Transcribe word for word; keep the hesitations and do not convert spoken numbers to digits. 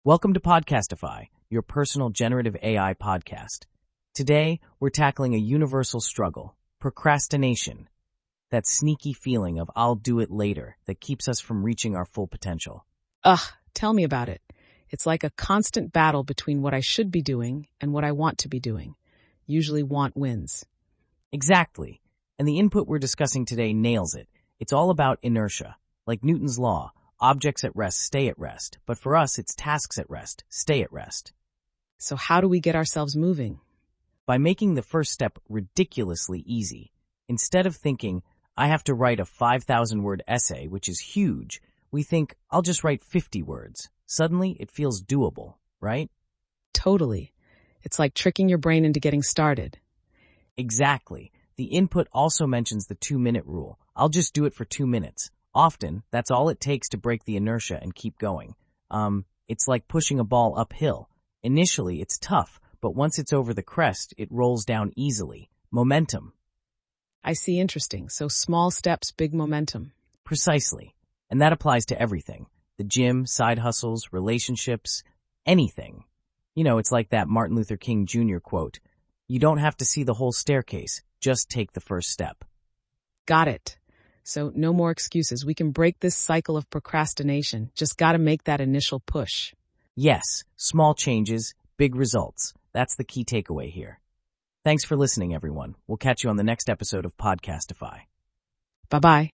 Welcome to Podcastify, your personal generative A I podcast. Today, we're tackling a universal struggle, procrastination. That sneaky feeling of I'll do it later that keeps us from reaching our full potential. Ugh, tell me about it. It's like a constant battle between what I should be doing and what I want to be doing. Usually want wins. Exactly. And the input we're discussing today nails it. It's all about inertia. Like Newton's law, objects at rest stay at rest. But for us, it's tasks at rest stay at rest. So how do we get ourselves moving? By making the first step ridiculously easy. Instead of thinking, I have to write a five thousand word essay, which is huge, we think, I'll just write fifty words. Suddenly, it feels doable, right? Totally. It's like tricking your brain into getting started. Exactly. The input also mentions the two-minute rule. I'll just do it for two minutes. Often, that's all it takes to break the inertia and keep going. Um, it's like pushing a ball uphill. Initially, it's tough, but once it's over the crest, it rolls down easily. Momentum. I see. Interesting. So small steps, big momentum. Precisely. And that applies to everything. The gym, side hustles, relationships, anything. You know, it's like that Martin Luther King Junior quote, you don't have to see the whole staircase, just take the first step. Got it. So no more excuses. We can break this cycle of procrastination. Just gotta make that initial push. Yes, small changes, big results. That's the key takeaway here. Thanks for listening, everyone. We'll catch you on the next episode of Podcastify. Bye-bye.